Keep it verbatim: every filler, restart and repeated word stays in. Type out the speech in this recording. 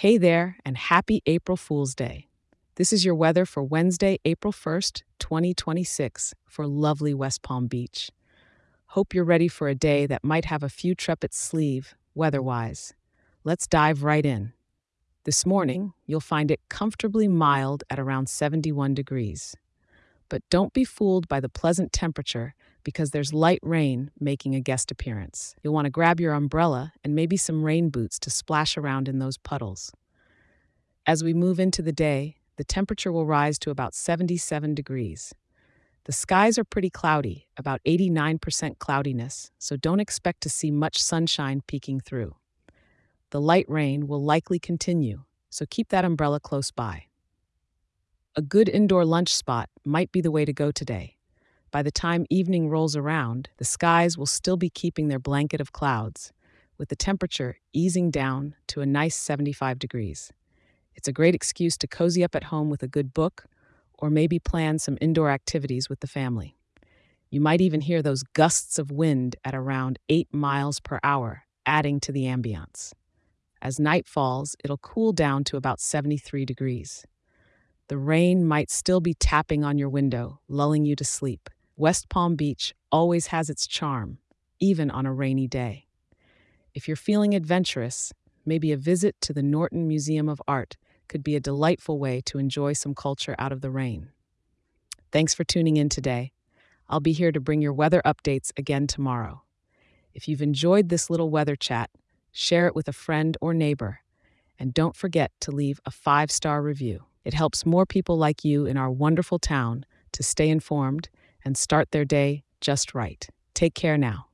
Hey there, and happy April Fool's Day. This is your weather for Wednesday, April first, twenty twenty-six, for lovely West Palm Beach. Hope you're ready for a day that might have a few trumpets sleeve, weather wise. Let's dive right in. This morning, you'll find it comfortably mild at around seventy-one degrees. But don't be fooled by the pleasant temperature because there's light rain making a guest appearance. You'll want to grab your umbrella and maybe some rain boots to splash around in those puddles. As we move into the day, the temperature will rise to about seventy-seven degrees. The skies are pretty cloudy, about eighty-nine percent cloudiness, so don't expect to see much sunshine peeking through. The light rain will likely continue, so keep that umbrella close by. A good indoor lunch spot might be the way to go today. By the time evening rolls around, the skies will still be keeping their blanket of clouds, with the temperature easing down to a nice seventy-five degrees. It's a great excuse to cozy up at home with a good book, or maybe plan some indoor activities with the family. You might even hear those gusts of wind at around eight miles per hour, adding to the ambiance. As night falls, it'll cool down to about seventy-three degrees. The rain might still be tapping on your window, lulling you to sleep. West Palm Beach always has its charm, even on a rainy day. If you're feeling adventurous, maybe a visit to the Norton Museum of Art could be a delightful way to enjoy some culture out of the rain. Thanks for tuning in today. I'll be here to bring your weather updates again tomorrow. If you've enjoyed this little weather chat, share it with a friend or neighbor. And don't forget to leave a five-star review. It helps more people like you in our wonderful town to stay informed and start their day just right. Take care now.